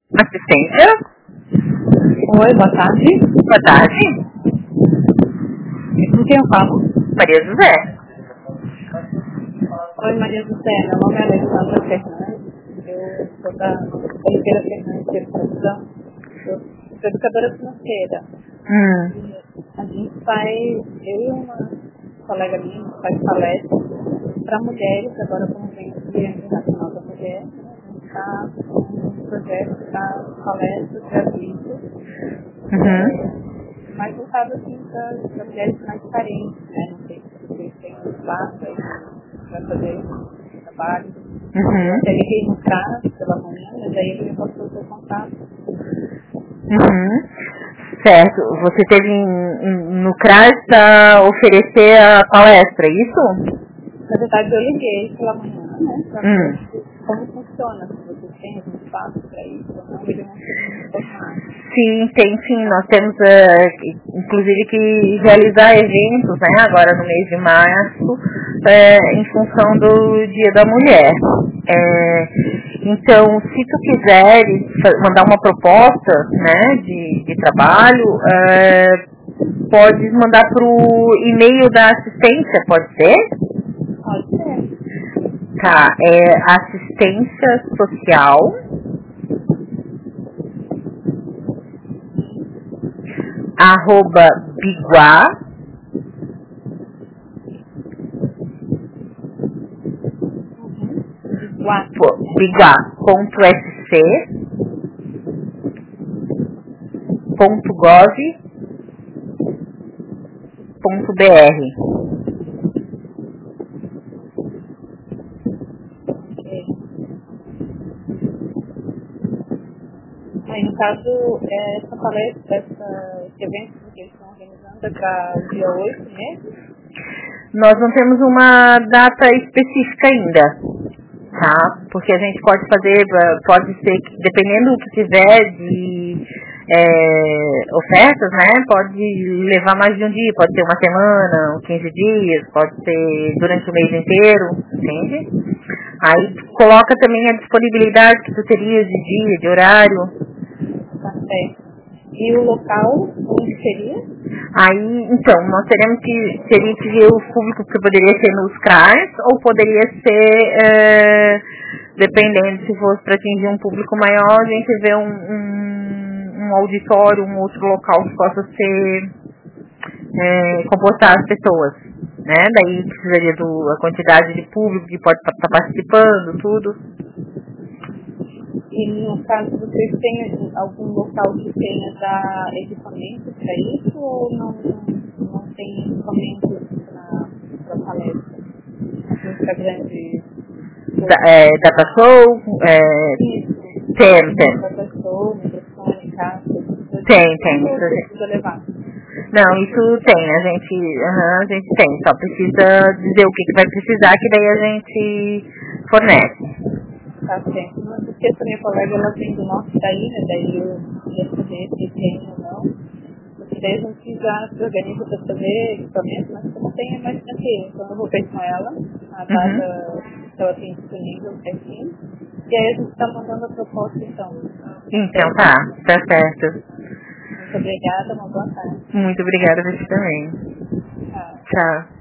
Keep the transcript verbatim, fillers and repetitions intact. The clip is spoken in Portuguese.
Assistência? Oi, boa tarde. Boa tarde. Com quem eu falo? Maria José. Oi, Maria José. Meu nome é Alexandra Fernandes. Eu sou da Oliveira Fernandes de Educação. Eu sou educadora financeira. Hum. E a gente faz, eu e uma colega minha, a gente faz palestras para mulheres, agora como vem o Dia Internacional da Mulher. Está um projeto para palestras gratuitas, Uhum. mais voltado assim para mulheres mais carentes, né? Não sei se vocês têm um espaço aí para fazer esse trabalho. Uhum. Eu até liguei no C R A S pela manhã, mas aí ele me passou o seu contato. Uhum. Certo. Você teve em, em, no C R A S para oferecer a palestra, é isso? Na verdade, eu liguei pela manhã, né? Para Hum. ver como funciona, se vocês têm algum espaço para isso ou não, ele não queria me informar. Sim, tem sim. Nós temos, uh, inclusive, que realizar eventos, né, agora no mês de março, uh, em função do Dia da Mulher. É, então, se tu quiseres mandar uma proposta, né, de, de trabalho, uh, podes mandar para o e-mail da assistência, pode ser? Pode ser. Tá, é assistência social, arroba biguá, Guá. biguá ponto s c ponto gov ponto b r. Ok. Aí, no caso, é, essa palestra, essa, esse evento que eles estão organizando é para o dia oito mesmo? Nós não temos uma data específica ainda, tá? Porque a gente pode fazer, pode ser que, dependendo do que tiver de é, ofertas, né? Pode levar mais de um dia, pode ser uma semana, quinze dias, pode ser durante o mês inteiro, entende? Aí coloca também a disponibilidade que tu teria de dia, de horário. Tá certo. E o local, onde seria? Aí, então, nós teremos que, teria que ver o público que poderia ser nos C R A S ou poderia ser, é, dependendo, se fosse para atingir um público maior, a gente vê um, um, um auditório, um outro local que possa ser, é, comportar as pessoas, né? Daí precisaria do, a quantidade de público que pode estar participando, tudo. E no caso, vocês têm algum local que tenha já equipamento para isso ou não, não tem equipamento para a palestra? Música grande. Da, é, data show, é, Isso. tem, tem, Data show, microfone, caixa, tem, tem, tudo você isso, precisa levar. não, isso tem, a gente, uhum, a gente tem, só precisa dizer o que, que vai precisar, que daí a gente fornece. Tá certo. Mas porque essa minha colega, ela vem do norte da ilha, daí eu ia saber se tem ou não. Porque daí a gente já se organiza para fazer equipamento, mas como tem é mais tranquilo. Então eu vou ver com ela a Uhum. data que ela tem disponível certinho. E aí a gente está mandando a proposta então. Então tá, tá certo. Muito obrigada, uma boa tarde. Muito obrigada a você também. Tchau. Tchau.